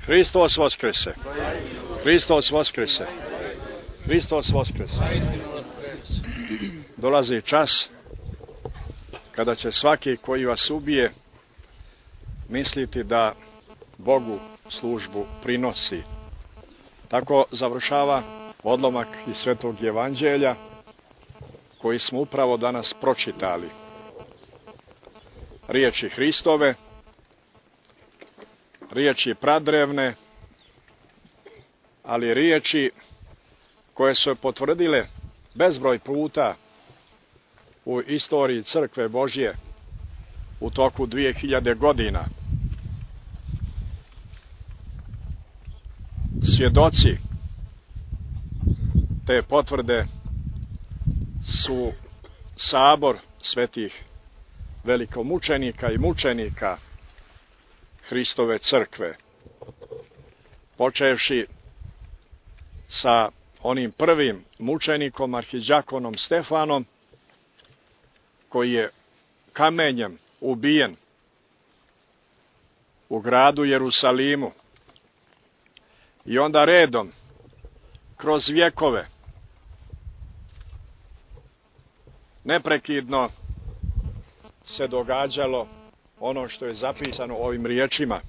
Hristos Voskrese! Hristos Voskrese! Hristos Voskrese! Dolazi čas kada će svaki koji vas ubije misliti da Bogu službu prinosi. Tako završava odlomak iz Svetog Evanđelja koji smo upravo danas pročitali. Riječi Hristove, riječi pradrevne, ali riječi koje su potvrdile bezbroj puta u istoriji Crkve Božje u toku 2000 godina. Svjedoci te potvrde su sabor svetih velikomučenika i mučenika Hristove crkve, počevši sa onim prvim mučenikom, arhidjakonom Stefanom, koji je kamenjem ubijen u gradu Jerusalimu, i onda redom kroz vjekove neprekidno se događalo ono što je zapisano ovim riječima.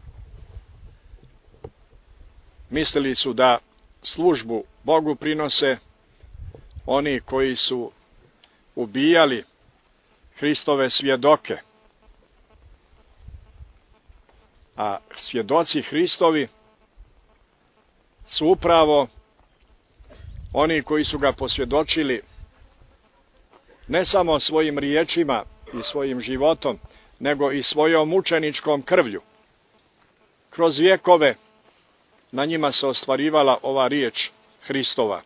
Mislili su da službu Bogu prinose oni koji su ubijali Hristove svjedoke, a svjedoci Hristovi su upravo oni koji su ga posvjedočili ne samo svojim riječima i svojim životom, nego i svojom mučeničkom krvlju. Kroz vjekove na njima se ostvarivala ova riječ Hristova.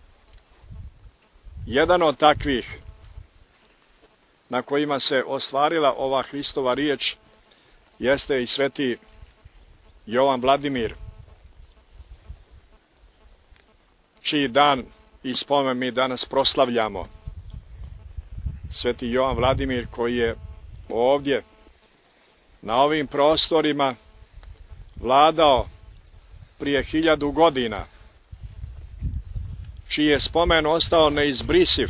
Jedan od takvih na kojima se ostvarila ova Hristova riječ jeste i sveti Jovan Vladimir, čiji dan i spomen mi danas proslavljamo. Sveti Jovan Vladimir, koji je ovdje na ovim prostorima vladao prije 1000 godina, čiji je spomen ostao neizbrisiv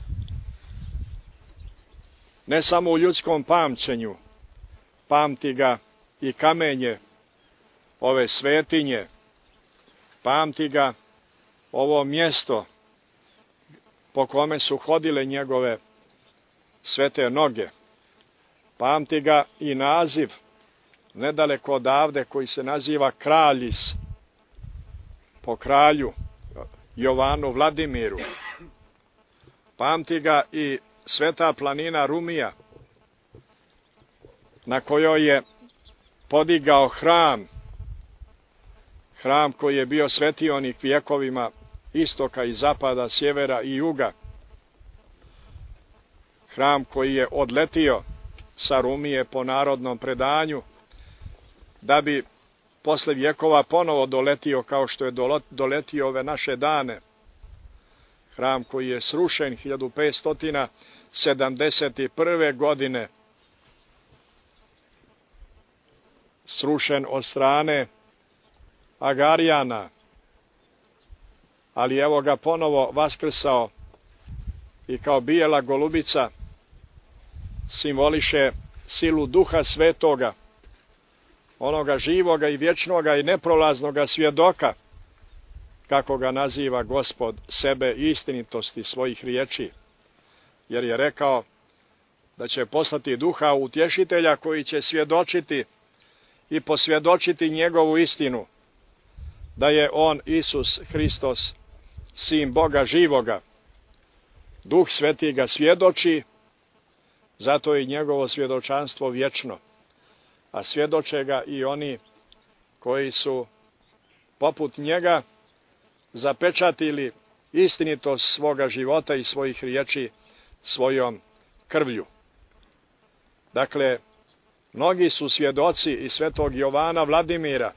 ne samo u ljudskom pamćenju, pamti ga i kamenje ove svetinje, pamti ga ovo mjesto po kome su hodile njegove svete noge, pamti ga i naziv nedaleko odavde koji se naziva Kraljis, po kralju Jovanu Vladimiru. Pamti ga i sveta planina Rumija, na kojoj je podigao hram koji je bio svetionik vjekovima istoka i zapada, sjevera i juga. Hram koji je odletio sa Rumije po narodnom predanju, da bi posle vjekova ponovo doletio kao što je doletio ove naše dane. Hram koji je srušen 1571. godine, srušen od strane Agarijana, ali evo ga ponovo vaskrsao i kao bijela golubica simboliše silu Duha Svetoga, onoga živoga i vječnoga i neprolaznoga svjedoka, kako ga naziva Gospod sebe i istinitosti svojih riječi, jer je rekao da će poslati Duha Utješitelja koji će svjedočiti i posvjedočiti njegovu istinu, da je on Isus Hristos, Sin Boga živoga. Duh Sveti ga svjedoči, zato je njegovo svjedočanstvo vječno, a svjedoče ga i oni koji su poput njega zapečatili istinitost svoga života i svojih riječi svojom krvlju. Dakle, mnogi su svjedoci i svetog Jovana Vladimira.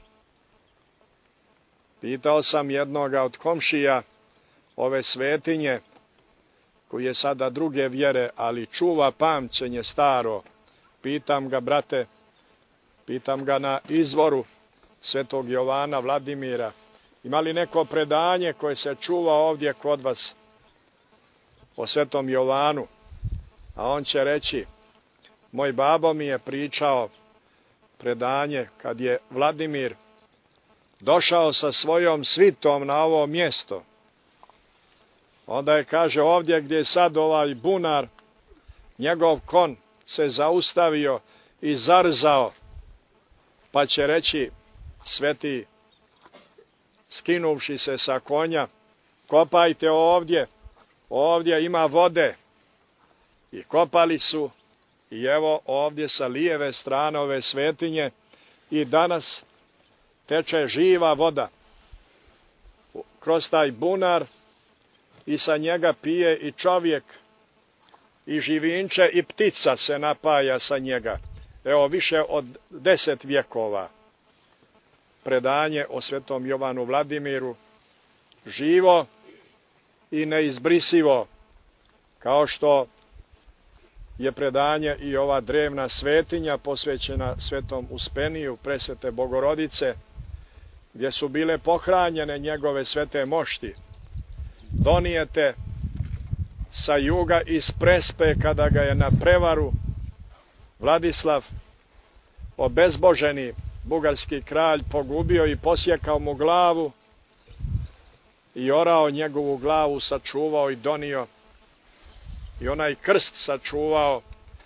Pitao sam jednoga od komšija ove svetinje, koji je sada druge vjere, ali čuva pamćenje staro. Pitam ga, brate, pitam ga na izvoru svetog Jovana Vladimira. Ima li neko predanje koje se čuva ovdje kod vas o svetom Jovanu? A on će reći, moj babo mi je pričao predanje kad je Vladimir došao sa svojom svitom na ovo mjesto. Onda je, kaže, ovdje gdje je sad ovaj bunar, njegov kon se zaustavio i zarzao, pa će reći sveti, skinuvši se sa konja, kopajte ovdje, ovdje ima vode. I kopali su, i evo ovdje sa lijeve strane ove svetinje i danas teče živa voda kroz taj bunar i sa njega pije i čovjek, i živinče, i ptica se napaja sa njega. Evo, više od 10 vjekova. Predanje o svetom Jovanu Vladimiru, živo i neizbrisivo, kao što je predanje i ova drevna svetinja posvećena svetom Uspeniju, presvete Bogorodice, gdje su bile pohranjene njegove svete mošti, donijete sa juga iz Prespe, kada ga je na prevaru Vladislav, obezboženi bugarski kralj, pogubio i posjekao mu glavu i orao njegovu glavu, sačuvao i donio, i onaj krst sačuvao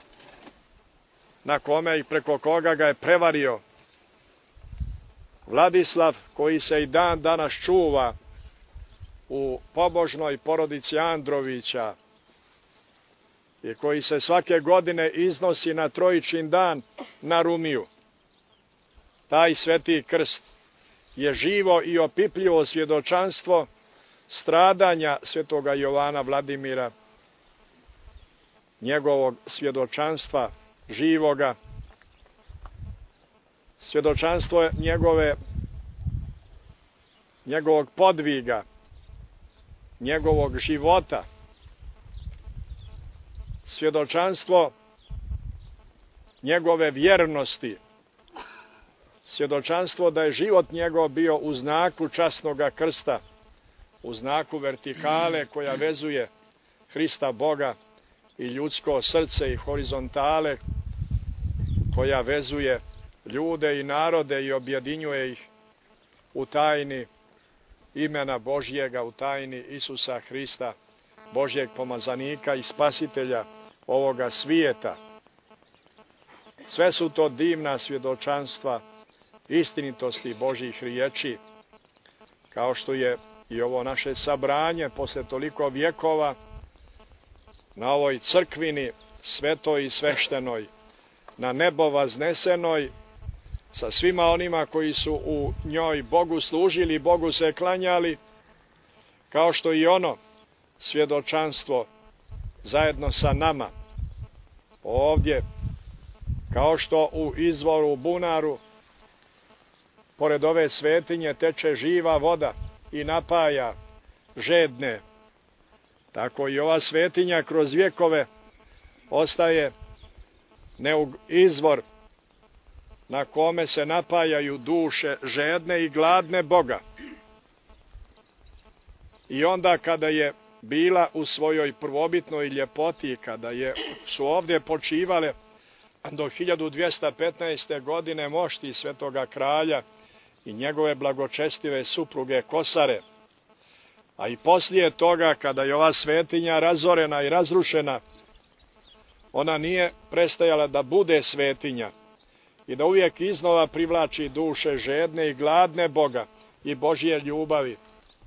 na kome i preko koga ga je prevario Vladislav, koji se i dan danas čuva u pobožnoj porodici Androvića i koji se svake godine iznosi na Trojičin dan na Rumiju. Taj sveti krst je živo i opipljivo svjedočanstvo stradanja svetoga Jovana Vladimira, njegovog svjedočanstva živoga, svjedočanstvo njegovog podviga, njegovog života, svjedočanstvo njegove vjernosti, svjedočanstvo da je život njegov bio u znaku časnoga krsta, u znaku vertikale koja vezuje Hrista Boga i ljudsko srce, i horizontale koja vezuje ljude i narode i objedinjuje ih u tajni imena Božjega, u tajni Isusa Hrista, Božjeg pomazanika i spasitelja ovoga svijeta. Sve su to divna svjedočanstva istinitosti Božjih riječi, kao što je i ovo naše sabranje posle toliko vjekova na ovoj crkvini svetoj i sveštenoj, na nebo vaznesenoj, sa svima onima koji su u njoj Bogu služili, Bogu se klanjali, kao što i ono svjedočanstvo zajedno sa nama ovdje, kao što u izvoru u bunaru pored ove svetinje teče živa voda i napaja žedne, tako i ova svetinja kroz vjekove ostaje izvor na kome se napajaju duše žedne i gladne Boga. I onda kada je bila u svojoj prvobitnoj ljepoti, kada su ovdje počivale do 1215. godine mošti svetoga kralja i njegove blagočestive supruge Kosare, a i poslije toga kada je ova svetinja razorena i razrušena, ona nije prestajala da bude svetinja i da uvijek iznova privlači duše žedne i gladne Boga i Božje ljubavi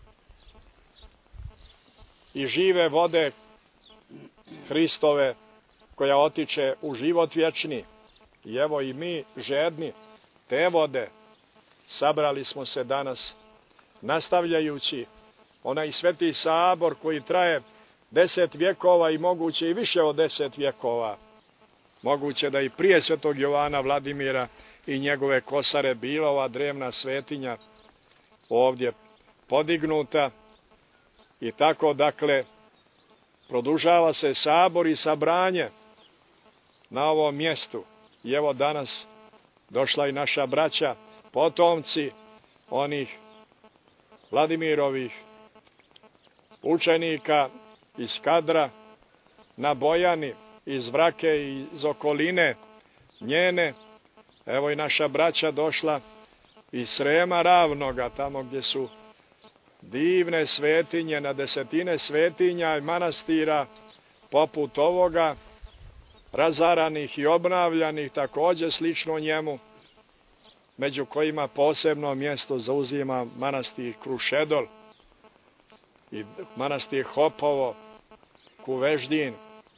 i žive vode Hristove koja otiče u život vječni. I evo i mi žedni te vode sabrali smo se danas, nastavljajući onaj sveti sabor koji traje 10 vjekova i moguće i više od 10 vjekova. Moguće da i prije svetog Jovana Vladimira i njegove Kosare bila ova drevna svetinja ovdje podignuta. I tako, dakle, produžava se sabor i sabranje na ovom mjestu. I evo danas došla i naša braća potomci onih Vladimirovih učenika iz Kadra na Bojani, iz Vrake i iz okoline njene. Evo i naša braća došla iz Srema Ravnoga, tamo gdje su divne svetinje, na desetine svetinja i manastira poput ovoga, razaranih i obnavljanih, također slično njemu, među kojima posebno mjesto zauzima manastir Krušedol i manastir Hopovo, Kuveždin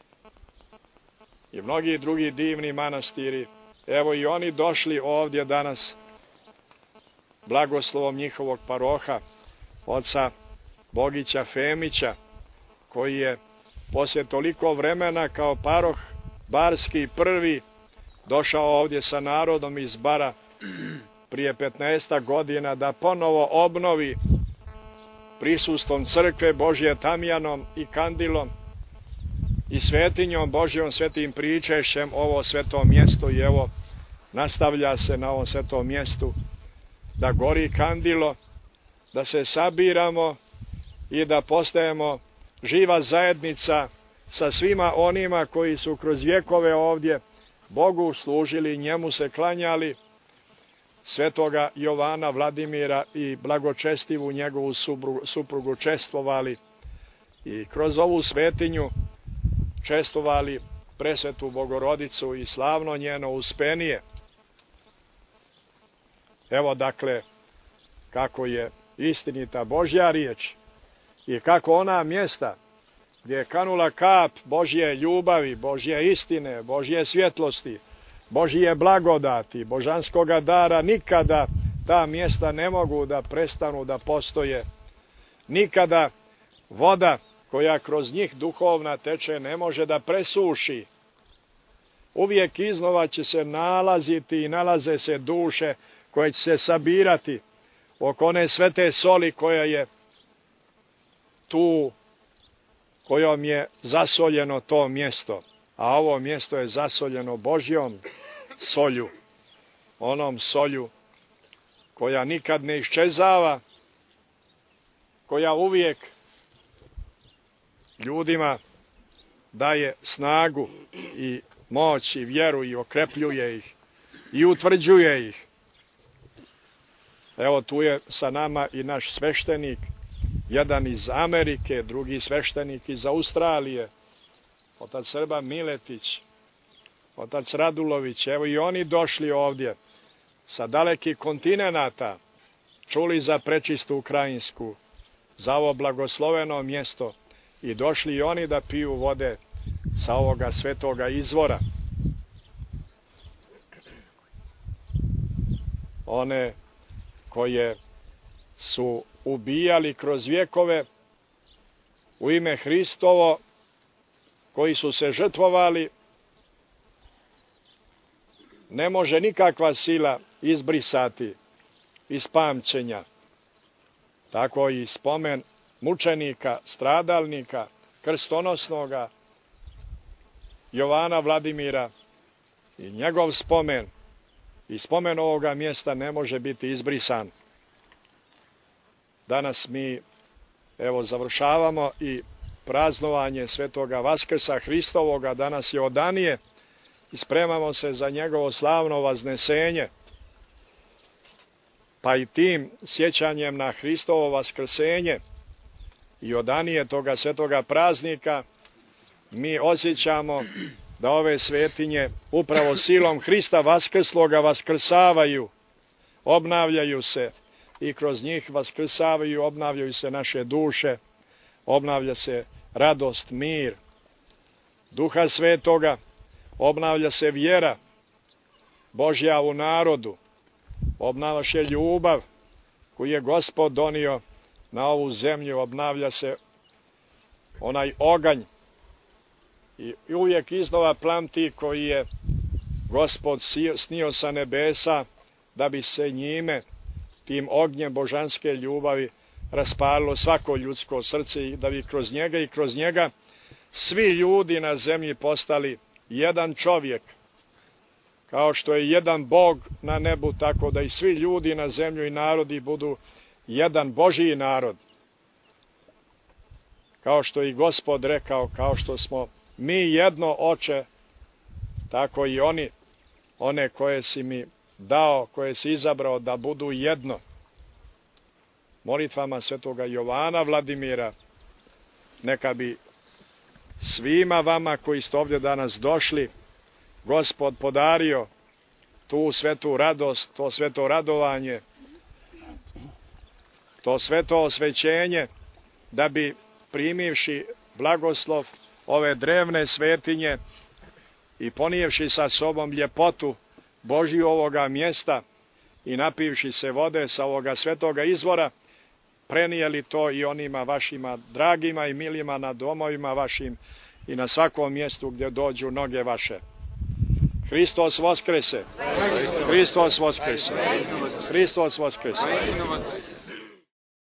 i mnogi drugi divni manastiri. Evo i oni došli ovdje danas blagoslovom njihovog paroha, oca Bogića Femića, koji je poslije toliko vremena kao paroh barski prvi došao ovdje sa narodom iz Bara prije 15 godina da ponovo obnovi prisustvom crkve Božje tamjanom i kandilom i svetinjom Božjom, svetim pričešćem ovo sveto mjesto. I evo nastavlja se na ovom svetom mjestu da gori kandilo, da se sabiramo i da postajemo živa zajednica sa svima onima koji su kroz vjekove ovdje Bogu služili, njemu se klanjali, svetoga Jovana Vladimira i blagočestivu njegovu suprugu čestvovali i kroz ovu svetinju čestovali presvetu Bogorodicu i slavno njeno uspenije. Evo dakle kako je istinita Božja riječ i kako ona mjesta gdje je kanula kap Božje ljubavi, Božje istine, Božje svjetlosti, Božje blagodati, božanskoga dara, nikada ta mjesta ne mogu da prestanu da postoje. Nikada voda koja kroz njih duhovna teče ne može da presuši. Uvijek iznova će se nalaziti i nalaze se duše koje će se sabirati oko one svete soli koja je tu, kojom je zasoljeno to mjesto. A ovo mjesto je zasoljeno Božjom solju, onom solju koja nikad ne iščezava, koja uvijek ljudima daje snagu i moć i vjeru i okrepljuje ih i utvrđuje ih. Evo tu je sa nama i naš sveštenik, jedan iz Amerike, drugi sveštenik iz Australije, otac Srba Miletić, otac Radulović. Evo i oni došli ovdje sa dalekih kontinenata, čuli za prečistu Ukrajinsku, za ovo blagosloveno mjesto i došli i oni da piju vode sa ovoga svetoga izvora. One koje su ubijali kroz vjekove u ime Hristovo, koji su se žrtvovali, ne može nikakva sila izbrisati iz pamćenja. Tako i spomen mučenika, stradalnika, krstonosnoga Jovana Vladimira i njegov spomen i spomen ovoga mjesta ne može biti izbrisan. Danas mi evo završavamo i praznovanje svetoga Vaskrsa Hristovoga, danas je odanije i spremamo se za njegovo slavno vaznesenje. Pa i tim sjećanjem na Hristovo vaskrsenje i odanije toga svetoga praznika mi osjećamo da ove svetinje upravo silom Hrista vaskrsloga vaskrsavaju, obnavljaju se i kroz njih vaskrsavaju, obnavljaju se naše duše, obnavlja se radost, mir Duha Svetoga, obnavlja se vjera Božja u narodu, obnavlja se ljubav koju je Gospod donio na ovu zemlju, obnavlja se onaj oganj i uvijek iznova plamti koji je Gospod snio sa nebesa da bi se njime, tim ognjem božanske ljubavi, raspalilo svako ljudsko srce i da bi kroz njega svi ljudi na zemlji postali jedan čovjek. kao što je jedan Bog na nebu, tako da i svi ljudi na zemlju i narodi budu jedan Božji narod. Kao što je i Gospod rekao, kao što smo mi jedno, Oče, tako i oni, one koje si mi dao, koje si izabrao da budu jedno. Molitvama svetoga Jovana Vladimira, neka bi svima vama koji ste ovdje danas došli, Gospod podario tu svetu radost, to sveto radovanje, to sveto osvećenje, da bi primivši blagoslov ove drevne svetinje i ponijevši sa sobom ljepotu Božju ovoga mjesta i napivši se vode sa ovoga svetoga izvora, prenijeli to i onima vašima dragima i milima na domovima vašim i na svakom mjestu gdje dođu noge vaše. Hristos Voskrese! Hristos Voskrese! Hristos Voskrese!